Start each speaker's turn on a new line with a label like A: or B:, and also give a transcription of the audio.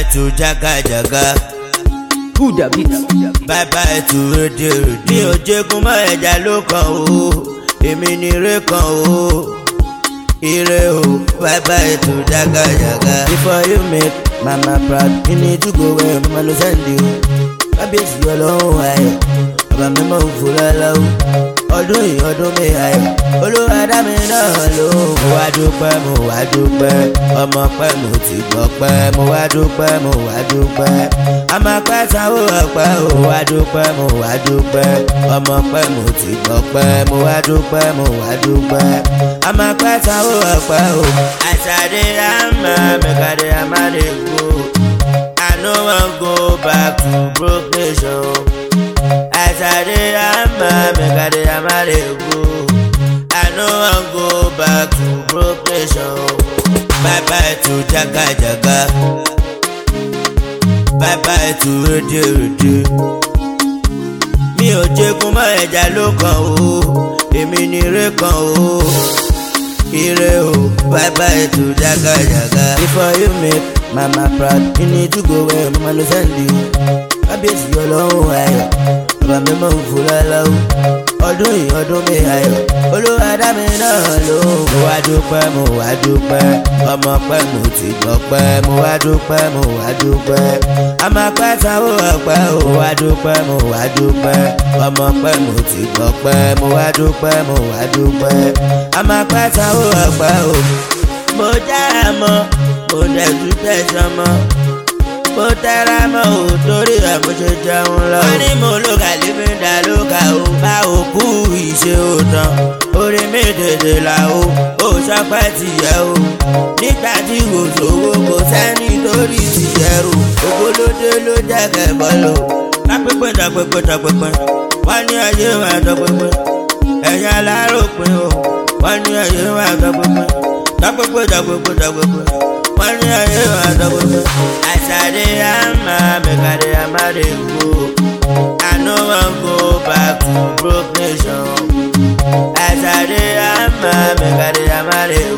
A: to Jaga Jaga.
B: Who da beat?
A: Bye bye to Rede Rede. Mi ò jẹ́gun mọ́ ẹja ló kàn o, èmi ni ire kan o, ire o. Bye bye to Jaga Jaga. Before you make mama proud, you need to go where mama no send you. Kábíyèsí ọlọ́run ayọ̀, bàbá mi mọ̀ ń fura lọ́wọ́. Ọdún yìí ọdún mi ayọ̀, Olúwa dá mi náà lóhùn. Mo wá dúpẹ́, mo wá dúpẹ́, ọmọ pẹ́ mo ti gbọ́ pẹ́. Mo wá dúpẹ́, mo wá dúpẹ́, ọmọ pẹ́ sanwó ọpẹ́. Mo wá dúpẹ́, mo wá dúpẹ́, ọmọ pẹ́ mo ti gbọ́ pẹ́. Mo wá dúpẹ́, mo wá dúpẹ́, ọmọ pẹ́ sanwó ọpẹ́. Àṣàdé àmà mẹ́kàdé àmàdé kú. I no wan go back to broke nation. As I dey hammer, make I dey hammer dey go. I no wan go back to broke nation. Bye bye to Jaga Jaga. Bye bye to Rede Rede. Mi ò jẹ́gun mọ́ ẹja ló kàn o, èmi ni ire kan o, ire o. Bye bye to Jaga Jaga. Before you make mama proud, you need to go where mama no send you. Kábíyèsí ọlọ́run ayọ̀, bàbá mi mọ̀ ń fura lọ́wọ́. Ọdún yìí ọdún mi ayọ̀, Olúwa dá mi náà lóhùn. Mo wá dúpẹ́, mo wá dúpẹ́, ọmọ pẹ́ mo ti gbọ́ pẹ́. Mo wá dúpẹ́, mo wá dúpẹ́, ọmọ pẹ́ sanwó ọpẹ́. Mo wá dúpẹ́, mo wá dúpẹ́, ọmọ pẹ́ mo ti gbọ́ pẹ́. Mo wá dúpẹ́, mo wá dúpẹ́, ọmọ pẹ́ sanwó ọpẹ́. Mo jára mọ́, mo dẹ̀ tún tẹ̀sán mọ́, mo tẹ́ra mọ́ ò torí ẹ̀ mo ṣe jẹun lọ. Wọ́n ní mo ló kà lé mi dá ló kà ó. Bá òkú ìṣe ò tán, orí mi tètè là ó. Ó sọpẹ́ tìyẹ́ o, nígbà tí kò sówó kò sẹ́ni torí tìyẹ́ o. Ògbólódé ló jẹ́ kẹ̀bọ́ lò. Lápẹ́pẹ́ dọ̀pẹ́pẹ́ dọ̀pẹ́pẹ́, wọ́n ní ayé wa dọ̀pẹ́pẹ́. Ẹ̀yà aláròpin o, wọ́n ní ayé wa dọ̀pẹ́pẹ́. Dọ̀pẹ́pẹ́ dọ̀pẹ́pẹ́ dọ̀pẹ́pẹ́, wọ́n ní ayé wa dọ̀pẹ́pẹ́. Àṣàdé àmà mẹ́kàdé àmàdé kú. I no wan go back to broke nation. Àṣàdé àmà mẹ́kàdé àmàdé kú.